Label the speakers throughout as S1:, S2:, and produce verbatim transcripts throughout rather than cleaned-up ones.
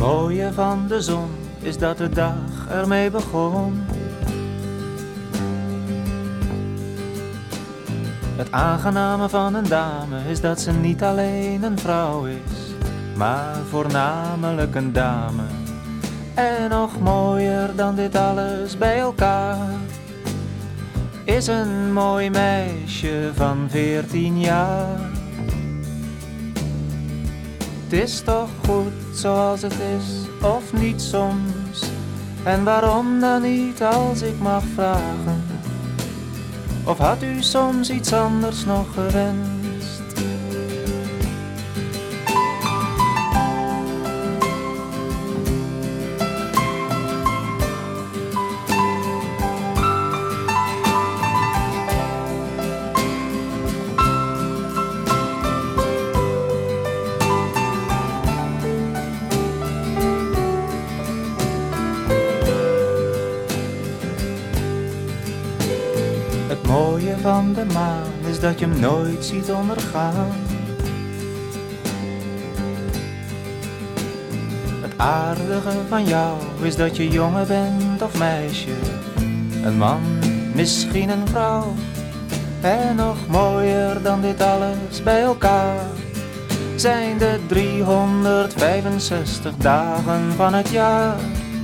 S1: mooie van de zon is dat de dag ermee begon. Het aangename van een dame is dat ze niet alleen een vrouw is, maar voornamelijk een dame. En nog mooier dan dit alles bij elkaar is een mooi meisje van veertien jaar. Het is toch goed zoals het is, of niet soms? En waarom dan niet als ik mag vragen? Of had u soms iets anders nog gewenst? Het mooie van de maan is dat je hem nooit ziet ondergaan. Het aardige van jou is dat je jongen bent of meisje, een man, misschien een vrouw. En nog mooier dan dit alles bij elkaar zijn de driehonderdvijfenzestig dagen van het jaar.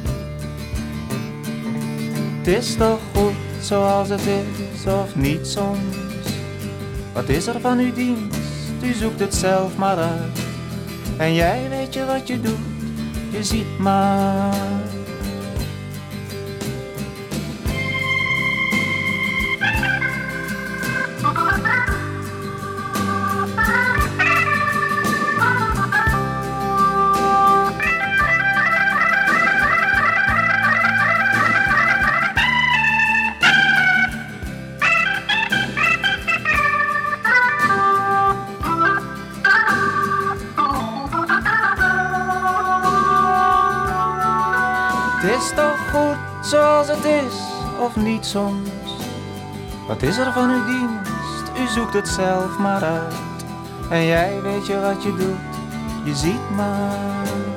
S1: Het is toch goed zoals het is, of niet soms? Wat is er van uw dienst? U zoekt het zelf maar uit. En jij weet je wat je doet, je ziet maar. Het is toch goed zoals het is, of niet soms? Wat is er van uw dienst? U zoekt het zelf maar uit. En jij weet je wat je doet, je ziet maar.